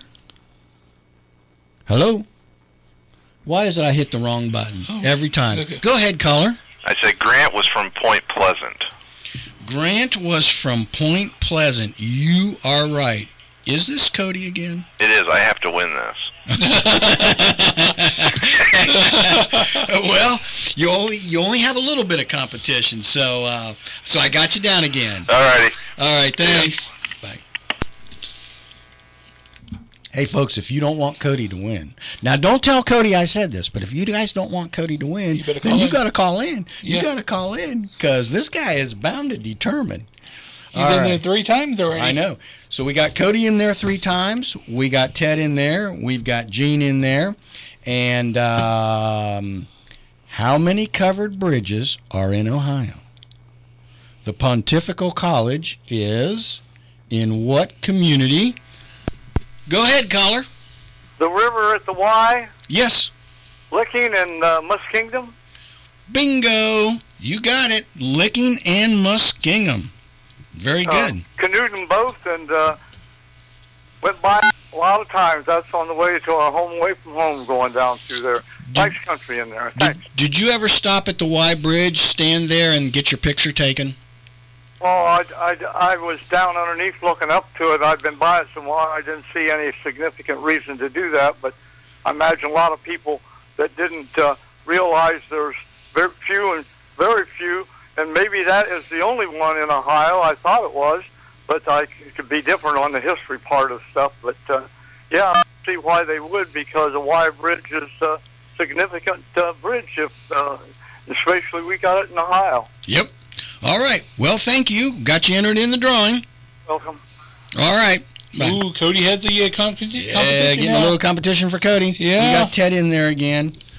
S2: Hello? Why is it I hit the wrong button every time?
S3: okay.
S2: Go ahead, caller.
S4: I said Grant was from Point Pleasant.
S2: Grant was from Point Pleasant. You are right. Is this Cody again?
S4: It is. I have to win this.
S2: Well, you only you only have a little bit of competition, so uh, so I got you down again.
S4: All righty.
S2: All right, thanks. Bye. Hey, folks, if you don't want Cody to win, now don't tell Cody I said this, but if you guys don't want Cody to win,
S3: You better
S2: then
S3: call
S2: you
S3: in.
S2: got to call in. You
S3: Yeah.
S2: got to call in because this guy is bound to determine.
S3: You've
S2: All
S3: been
S2: right.
S3: there three times already.
S2: I know. So we got Cody in there three times. We got Ted in there. We've got Gene in there. And um, how many covered bridges are in Ohio? The Pontifical College is in what community? Go ahead, caller.
S6: The river at the Y,
S2: Yes.
S6: Licking and uh, Muskingum.
S2: Bingo. You got it. Licking and Muskingum. Very good.
S6: Uh, canoed them both and uh, went by a lot of times. That's on the way to our home away from home going down through there. Nice country in there.
S2: Did,
S6: Thanks.
S2: did you ever stop at the Y Bridge, stand there, and get your picture taken?
S6: Well, I, I, I was down underneath looking up to it. I've been by it so long I didn't see any significant reason to do that. But I imagine a lot of people that didn't uh, realize there's very few and very few. And maybe that is the only one in Ohio. I thought it was, but I, it could be different on the history part of stuff. But, uh, yeah, I see why they would, because the Y Bridge is a significant uh, bridge, if, uh, especially we got it in Ohio.
S2: Yep. All right. Well, thank you. Got you entered in the drawing.
S6: Welcome.
S2: All right. Bye.
S3: Ooh, Cody has the uh, competition.
S2: Yeah,
S3: competition
S2: getting
S3: now.
S2: a little competition for Cody.
S3: Yeah.
S2: You got Ted in there again.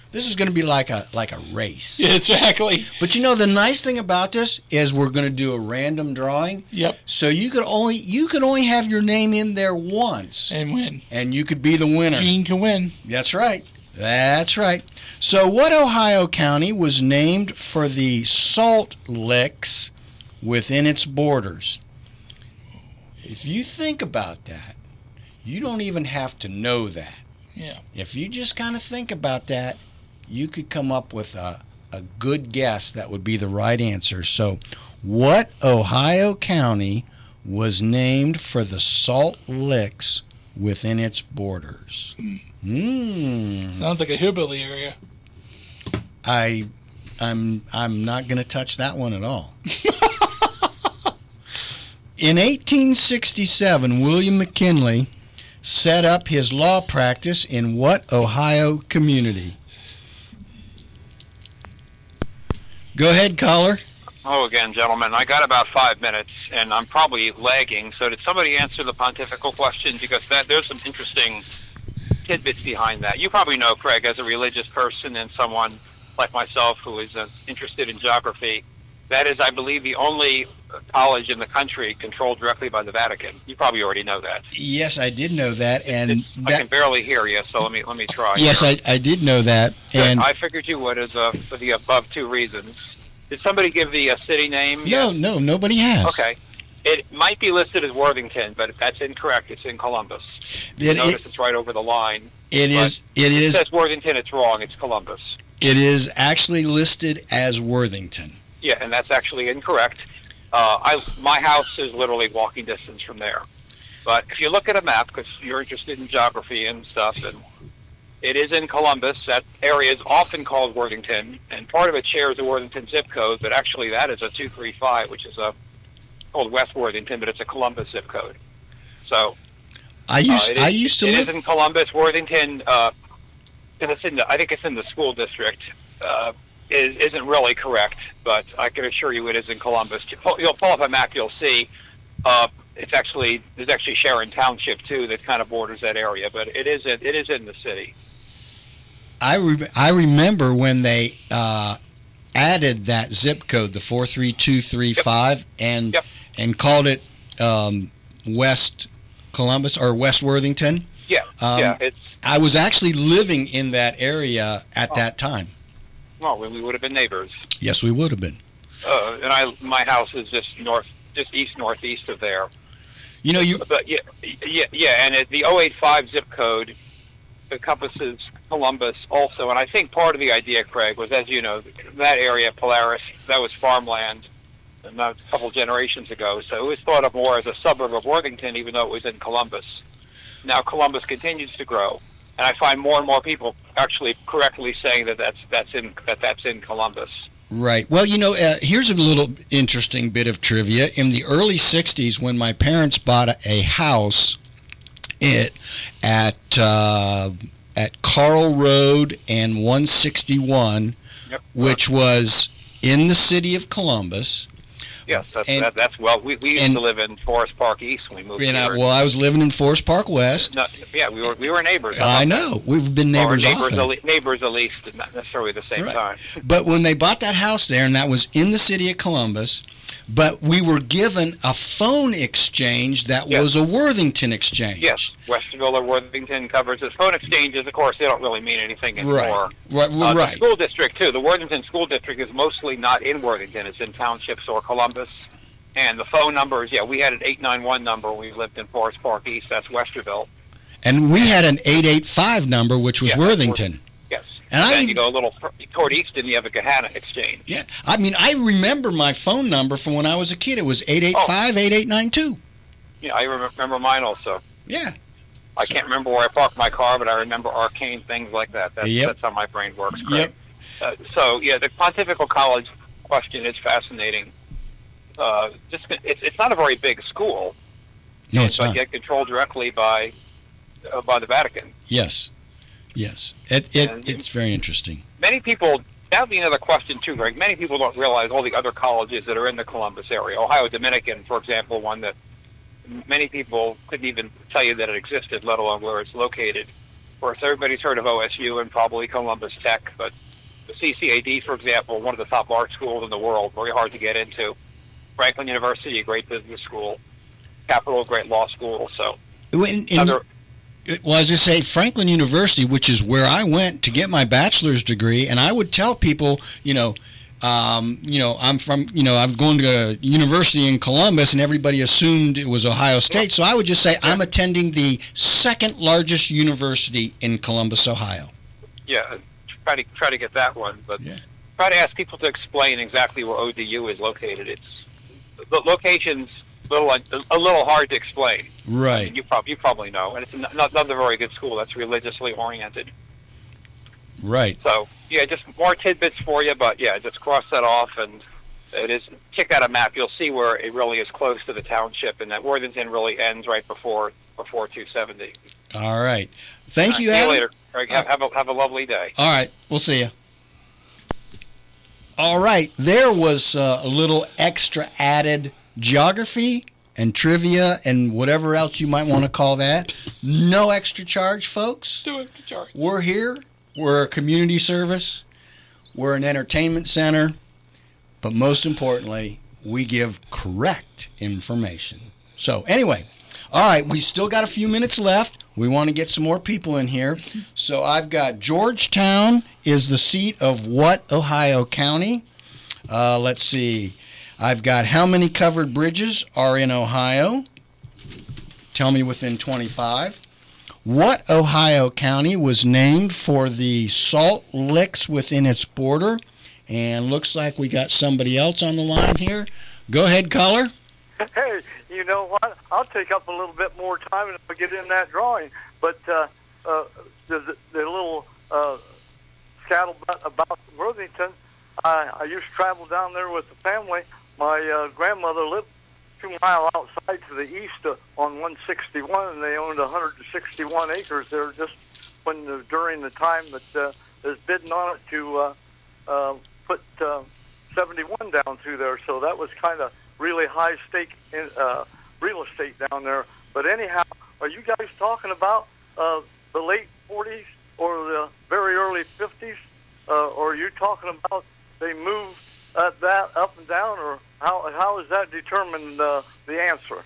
S2: This is going to be like a like a race.
S3: Exactly.
S2: But you know, the nice thing about this is we're going to do a random drawing.
S3: Yep.
S2: So you could only you could only have your name in there once,
S3: And win.
S2: and you could be the winner.
S3: Gene can win.
S2: That's right. That's right. So what Ohio County was named for the salt licks within its borders? If you think about that, you don't even have to know that.
S3: Yeah.
S2: If you just kind of think about that, you could come up with a, a good guess that would be the right answer. So, what Ohio County was named for the salt licks within its borders? Hmm.
S3: Sounds like a hillbilly area.
S2: I, I'm, I'm not going to touch that one at all. In eighteen sixty-seven, William McKinley set up his law practice in what Ohio community? Go ahead, caller.
S5: Oh, again, gentlemen, I got about five minutes, and I'm probably lagging. So did somebody answer the pontifical question? Because that there's some interesting tidbits behind that. You probably know, Craig, as a religious person and someone like myself who is uh, interested in geography, that is, I believe, the only college in the country controlled directly by the Vatican. You probably already know that.
S2: Yes, I did know that, and
S5: It's, I
S2: that,
S5: can barely hear you, so let me let me try.
S2: yes, I, I did know that,
S5: Good.
S2: and
S5: I figured you would, as uh, for the above two reasons. Did somebody give the uh, city name?
S2: no, no, nobody has.
S5: Okay. It might be listed as Worthington, but that's incorrect. It's in Columbus.
S2: It,
S5: Notice
S2: it,
S5: it's right over the line.
S2: it
S5: but
S2: is. It
S5: It
S2: is.
S5: says Worthington. It's wrong. It's Columbus.
S2: It is actually listed as Worthington.
S5: Yeah, and that's actually incorrect. Uh, I my house is literally walking distance from there. But if you look at a map, because you're interested in geography and stuff, and it is in Columbus. That area is often called Worthington, and part of it shares the Worthington zip code, but actually that is a two three five, which is a called West Worthington, but it's a Columbus zip code. So
S2: I used.
S5: uh, it is,
S2: I used to
S5: it
S2: live.
S5: is in Columbus. Worthington, uh, and it's in the, I think it's in the school district. Uh, is, isn't really correct, but I can assure you it is in Columbus. You'll pull up a map, you'll see. Uh, it's actually there's actually Sharon Township too that kind of borders that area, but it is in, it is in the city.
S2: I re- I remember when they uh, added that zip code, the four three two three five, and
S5: Yep.
S2: and called it um, West Columbus or West Worthington.
S5: Yeah,
S2: Um,
S5: yeah. It's
S2: I was actually living in that area at
S5: Oh.
S2: that time.
S5: well, we would have been neighbors.
S2: Yes, we would have been.
S5: Uh, and I my house is just north, just east northeast of there.
S2: You know, you
S5: But yeah, yeah, yeah, and it, the oh eight five zip code encompasses Columbus also, and I think part of the idea, Craig, was, as you know, that area, Polaris, that was farmland and that was a couple generations ago, so it was thought of more as a suburb of Worthington, even though it was in Columbus. Now Columbus continues to grow, and I find more and more people actually correctly saying that that's that's in that that's in Columbus.
S2: Right. Well, you know, uh, here's a little interesting bit of trivia. In the early sixties, when my parents bought a, a house it, at uh, at Carl Road and one sixty-one,
S5: Yep.
S2: which was in the city of Columbus.
S5: Yes, that's
S2: And-
S5: that, that's well. We, we used
S2: and-
S5: to live in Forest Park East when we moved
S2: And I,
S5: here.
S2: well, I was living in Forest Park West.
S5: No, yeah, we were we were neighbors. How
S2: I
S5: about
S2: know. We've been
S5: that?
S2: neighbors
S5: or neighbors,
S2: often.
S5: at le- neighbors at least, and not necessarily the same
S2: Right.
S5: time.
S2: But when they bought that house there, and that was in the city of Columbus, but we were given a phone exchange that
S5: Yes.
S2: was a Worthington exchange.
S5: Yes, Westerville or Worthington covers this. Phone exchanges, of course, they don't really mean anything anymore.
S2: Right. Right.
S5: Uh,
S2: right.
S5: The school district too. The Worthington School District is mostly not in Worthington; it's in townships or Columbus. And the phone numbers, yeah, we had an eight nine one number when we lived in Forest Park East. That's Westerville.
S2: And we had an eight eight five number, which was
S5: Yeah, that's
S2: Worthington.
S5: Yes.
S2: And I
S5: then
S2: even-
S5: you go a little fur- toward east, and you have a Gahanna exchange.
S2: Yeah. I mean, I remember my phone number from when I was a kid. It was eight eight five, eight eight nine two.
S5: Yeah, I rem- remember mine also.
S2: Yeah.
S5: I can't remember where I parked my car, but I remember arcane things like that. That's,
S2: Yep.
S5: that's how my brain works.
S2: Yep.
S5: Uh, so, yeah, the Pontifical College question is fascinating. Uh, just it's, it's not a very big school,
S2: No, it's
S5: but
S2: not.
S5: yet controlled directly by uh, by the Vatican.
S2: Yes. Yes. It, it,
S5: And-
S2: it's very interesting.
S5: Many people, that would be another question too, Greg. Many people don't realize all the other colleges that are in the Columbus area. Ohio Dominican, for example, one that many people couldn't even tell you that it existed, let alone where it's located. Of course, everybody's heard of O S U and probably Columbus Tech, but the C C A D, for example, one of the top art schools in the world, very hard to get into. Franklin University, a great business school. Capital, a great law school. So,
S2: In, in,
S5: other,
S2: well, I was going to say Franklin University, which is where I went to get my bachelor's degree, and I would tell people, you know, um, you know, I'm from, you know, I'm going to a university in Columbus, and everybody assumed it was Ohio State. So I would just say I'm attending the second largest university in Columbus, Ohio.
S5: yeah, try to try to get that one, but
S2: Yeah.
S5: try to ask people to explain exactly where O D U is located. It's the location's a little a little hard to explain.
S2: Right.
S5: You probably you probably know, and it's not not not a very good school. That's religiously oriented.
S2: Right.
S5: So yeah, just more tidbits for you, but yeah, just cross that off, and it is check out a map. You'll see where it really is close to the township, and that Worthington really ends right before before two seventy.
S2: All right. Thank you,
S5: See
S2: Adam.
S5: you later. Greg, have, have a have a lovely day.
S2: All right. We'll see you. All right. There was uh, a little extra added geography and trivia and whatever else you might want to call that. No extra charge, folks.
S3: Do it, charge.
S2: We're here. We're a community service. We're an entertainment center. But most importantly, we give correct information. So anyway, all right, we still got a few minutes left. We want to get some more people in here. So I've got Georgetown is the seat of what Ohio County? Uh, let's see. I've got how many covered bridges are in Ohio? Tell me within twenty-five. What Ohio County was named for the salt licks within its border? And looks like we got somebody else on the line here. Go ahead, caller.
S6: Hey, you know what? I'll take up a little bit more time and I'll get in that drawing. But uh, uh, the, the, the little uh, scuttlebutt about Worthington, I, I used to travel down there with the family. My uh, grandmother lived two miles outside to the east uh, on one sixty-one, and they owned one hundred sixty-one acres there just when the, during the time that uh, was bidding on it to uh, uh, put uh, seventy-one down through there. So that was kind of really high stake in uh, real estate down there. But anyhow, are you guys talking about uh, the late forties or the very early fifties? Uh, or are you talking about they moved uh, that up and down, or how how is that determined uh, the answer?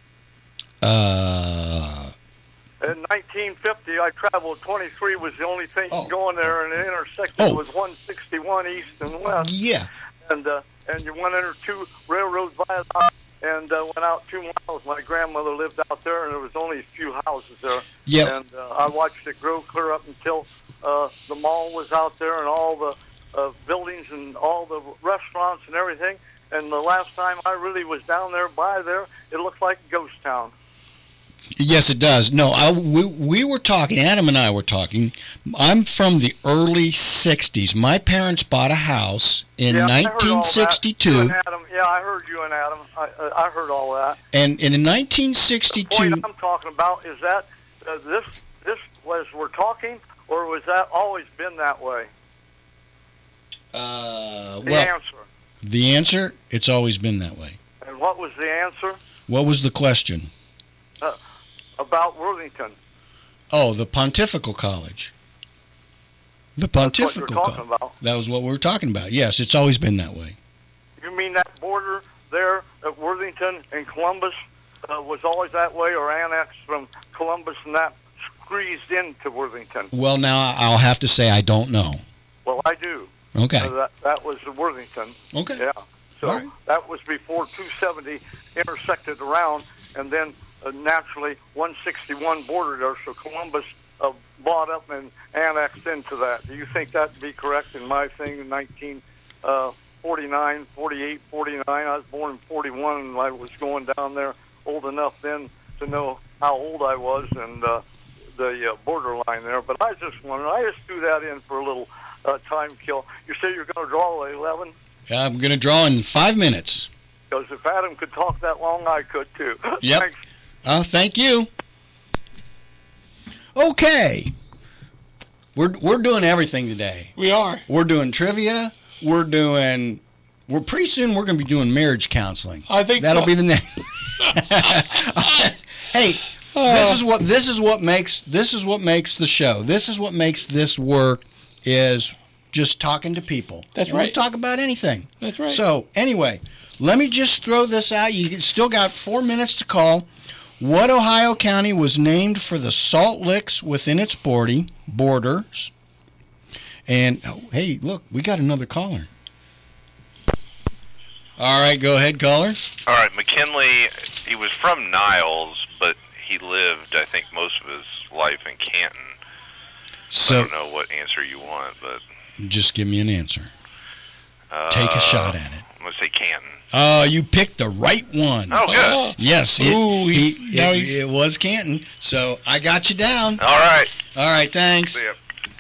S2: Uh,
S6: In nineteen fifty, I traveled. twenty-three was the only thing
S2: Oh.
S6: going there, and the intersection
S2: Oh.
S6: was one sixty-one east and west.
S2: yeah.
S6: And uh, and you went under two railroad viaducts and uh, went out two miles. My grandmother lived out there, and there was only a few houses there.
S2: Yep.
S6: And uh, I watched it grow clear up until uh, the mall was out there, and all the uh, buildings and all the restaurants and everything. And the last time I really was down there by there, it looked like a ghost town.
S2: Yes, it does. No, I, we, we were talking, Adam and I were talking. I'm from the early sixties. My parents bought a house in
S6: Yeah, I heard all that.
S2: nineteen sixty-two.
S6: You and Adam, yeah, I heard you and Adam. I, uh, I heard all that.
S2: And, and in nineteen
S6: The
S2: sixty-two,
S6: point I'm talking about is that uh, this this was we're talking, or was that always been that way?
S2: uh,
S6: The
S2: well,
S6: answer.
S2: the answer, it's always been that way.
S6: And what was the answer
S2: What was the question?
S6: about Worthington?
S2: Oh, the Pontifical College. The
S6: That's what
S2: Pontifical
S6: you're talking
S2: College.
S6: about.
S2: That was what we were talking about. Yes, it's always been that way.
S6: You mean that border there at Worthington and Columbus uh, was always that way, or annexed from Columbus and that squeezed into Worthington?
S2: Well, now I'll have to say I don't know.
S6: Well, I do.
S2: Okay.
S6: Uh, that that was Worthington.
S2: Okay.
S6: Yeah. So
S2: All right.
S6: that was before two seventy intersected around, and then uh, naturally one sixty-one bordered there. So Columbus uh, bought up and annexed into that. Do you think that'd be correct in my thing in nineteen forty-nine, forty-eight, forty-nine? I was born in forty-one, and I was going down there old enough then to know how old I was and uh, the uh, borderline there. But I just wondered. I just threw that in for a little uh, time kill. You say you're going to draw eleven?
S2: I'm going to draw in five minutes.
S6: Because if Adam could talk that long, I could too.
S2: Yep.
S6: Thanks.
S2: Oh, thank you. Okay. We're we're doing everything today.
S3: We are.
S2: We're doing trivia. We're doing. We're pretty soon. We're going to be doing marriage counseling.
S3: I think
S2: That'll
S3: so.
S2: be the next. Hey, This is what this is what makes this is what makes the show. This is what makes this work is just talking to people.
S3: That's
S2: And
S3: right.
S2: We talk about anything.
S3: That's right.
S2: So anyway, let me just throw this out. You still got four minutes to call. What Ohio County was named for the salt licks within its border, borders? And oh, hey, look, we got another caller. All right, go ahead, caller.
S4: All right, McKinley, he was from Niles, but he lived, I think, most of his life in Canton.
S2: So
S4: I don't know what answer you want, but...
S2: just give me an answer.
S4: Uh,
S2: Take a shot at it.
S4: I'm going to say Canton.
S2: Oh, you picked the right one.
S4: Oh, good.
S3: Oh,
S2: Yes, it,
S3: Ooh, he's-
S2: he-
S3: now
S2: it,
S3: he's-
S2: it was Canton. So I got you down.
S4: All right.
S2: All right, thanks.
S4: See ya.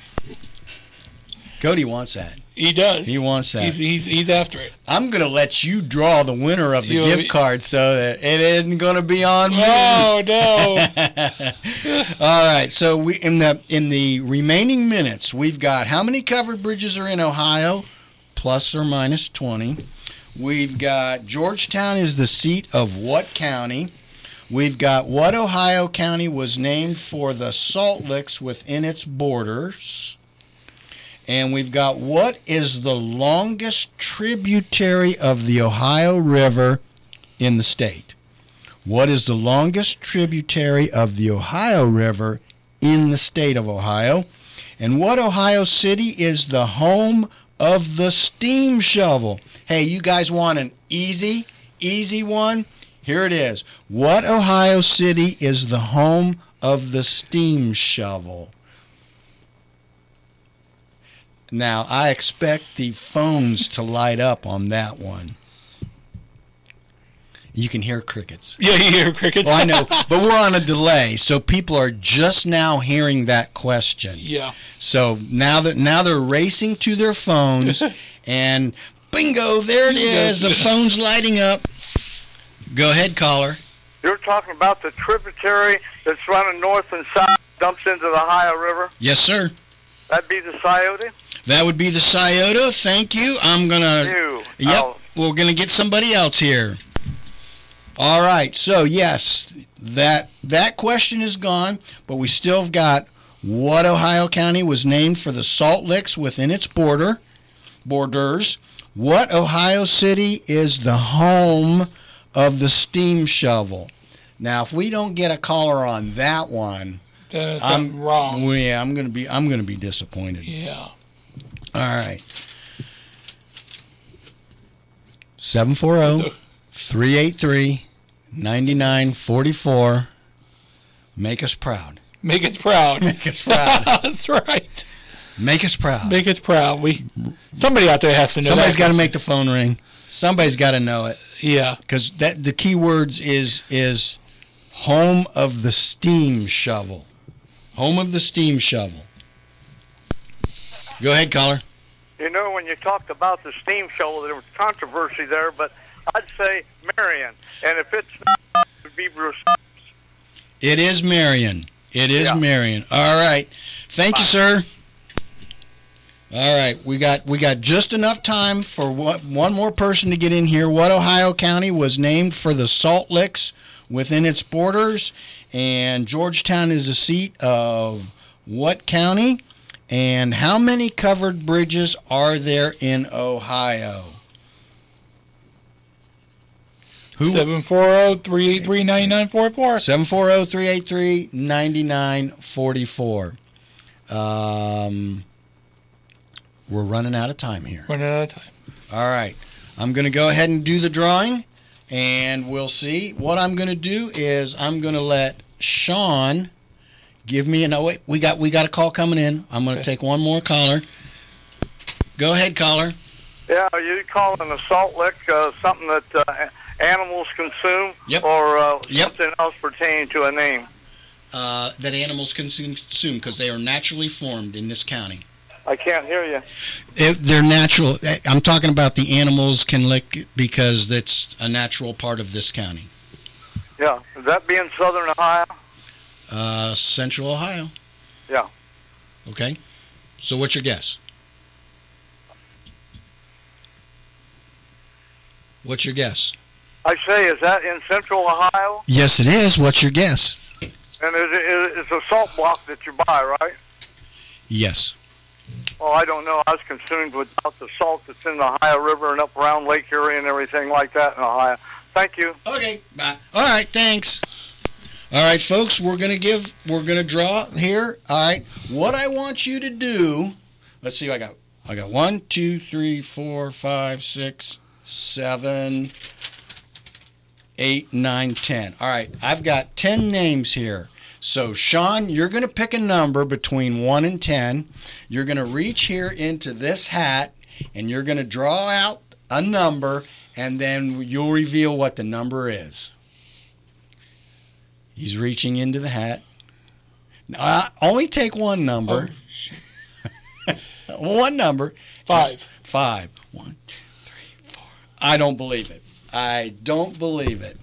S2: Cody wants that.
S3: he does.
S2: He wants that.
S3: He's, he's, he's after it.
S2: I'm going to let you draw the winner of the
S3: You-
S2: gift card so that it isn't going to be on me.
S3: Oh, no.
S2: All right. So we in the in the remaining minutes, we've got how many covered bridges are in Ohio? Plus or minus twenty. We've got Georgetown is the seat of what county? We've got what Ohio County was named for the salt licks within its borders. And we've got what is the longest tributary of the Ohio River in the state? What is the longest tributary of the Ohio River in the state of Ohio? And what Ohio City is the home of the steam shovel? Hey, you guys want an easy, easy one? Here it is. What Ohio City is the home of the steam shovel? Now, I expect the phones to light up on that one. You can hear crickets.
S3: Yeah, you hear crickets.
S2: Well, I know, but we're on a delay, so people are just now hearing that question.
S3: Yeah.
S2: So now that now they're racing to their phones, and bingo, there it is. The phone's lighting up. Go ahead, caller.
S6: You're talking about the tributary that's running north and south, dumps into the Ohio River?
S2: Yes, sir.
S6: That'd be the Scioto?
S2: That would be the Scioto. Thank you. I'm gonna.
S6: You.
S2: Yep.
S6: Oh,
S2: We're gonna get somebody else here. All right. So yes, that that question is gone, but we still have got what Ohio County was named for the salt licks within its border borders. What Ohio City is the home of the steam shovel? Now, if we don't get a caller on that one,
S3: Then it's
S2: I'm
S3: something wrong.
S2: well, yeah, I'm gonna be I'm gonna be disappointed.
S3: Yeah.
S2: All right. seven four zero, three eight three, nine nine four four. Make us proud.
S3: Make us proud.
S2: Make us proud.
S3: That's right.
S2: Make us proud.
S3: Make us proud. We somebody out there has to know.
S2: Somebody's
S3: that.
S2: got to make the phone ring. Somebody's got to know it,
S3: Yeah.
S2: because that the key words is is home of the steam shovel. Home of the steam shovel. Go ahead, caller.
S6: you know, when you talked about the steam shovel, there was controversy there, but I'd say Marion. And if it's not, it would be Bruce.
S2: It is Marion. It is
S6: Yeah.
S2: Marion. All right. Thank you, sir. All right, we got we got just enough time for what, one more person to get in here. What Ohio County was named for the salt licks within its borders, and Georgetown is the seat of what county? And how many covered bridges are there in Ohio? Who?
S3: seven four zero, three eight three, nine nine four four.
S2: seven four zero, three eight three, nine nine four four. Um, we're running out of time here.
S3: Running out of time.
S2: All right. I'm going to go ahead and do the drawing, and we'll see. What I'm going to do is I'm going to let Sean give me an... Oh, wait. We got, we got a call coming in. I'm going to
S3: Okay.
S2: take one more caller. Go ahead, caller.
S6: Yeah, you calling a salt lick uh, something that uh, animals consume,
S2: Yep.
S6: or uh,
S2: Yep.
S6: something else pertaining to a name?
S2: Uh, that animals consume because they are naturally formed in this county.
S6: I can't hear you.
S2: If they're natural. I'm talking about the animals can lick because that's a natural part of this county.
S6: Yeah, would that be in southern Ohio?
S2: Uh, Central Ohio.
S6: Yeah.
S2: Okay. So what's your guess? What's your guess?
S6: I say, is that in central Ohio?
S2: Yes, it is. What's your guess?
S6: And it, it, it's a salt block that you buy, right?
S2: Yes.
S6: Oh, I don't know. I was consumed with the salt that's in the Ohio River and up around Lake Erie and everything like that in Ohio. Thank you.
S2: Okay. Bye. All right. Thanks. All right, folks. We're gonna give. We're gonna draw here. All right. What I want you to do. Let's see. I got. I got one, two, three, four, five, six, seven, eight, nine, ten. All right. I've got ten names here. So, Sean, you're going to pick a number between one and ten. You're going to reach here into this hat, and you're going to draw out a number, and then you'll reveal what the number is. He's reaching into the hat. Now, only take one number. Oh. One number.
S3: Five.
S2: Five. One, two, three, four. I don't believe it. I don't believe it.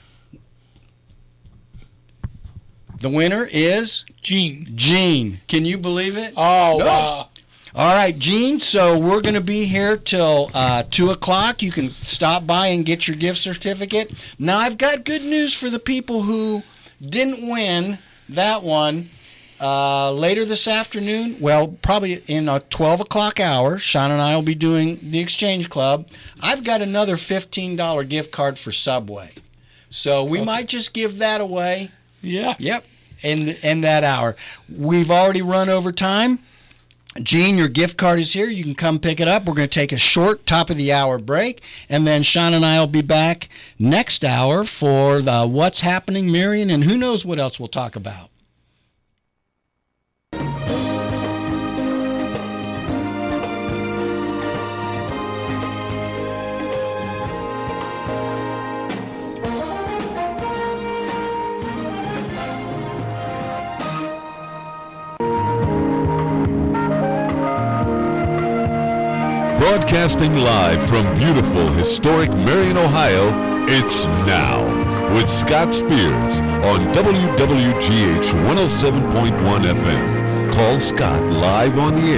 S2: The winner is
S3: Gene.
S2: Gene. Can you believe it?
S3: Oh,
S2: no.
S3: wow.
S2: All right, Gene. So we're going to be here till uh, two o'clock. You can stop by and get your gift certificate. Now, I've got good news for the people who didn't win that one. Uh, later this afternoon, well, probably in a twelve o'clock hour, Sean and I will be doing the Exchange Club. I've got another fifteen dollars gift card for Subway. So we okay. might just give that away.
S3: Yeah.
S2: Yep. In in that hour. We've already run over time. Gene, your gift card is here. You can come pick it up. We're going to take a short top of the hour break, and then Sean and I will be back next hour for the What's Happening, Marion, and who knows what else we'll talk about.
S1: Broadcasting live from beautiful, historic Marion, Ohio, it's Now with Scott Spears on W W G H one oh seven point one F M. Call Scott live on the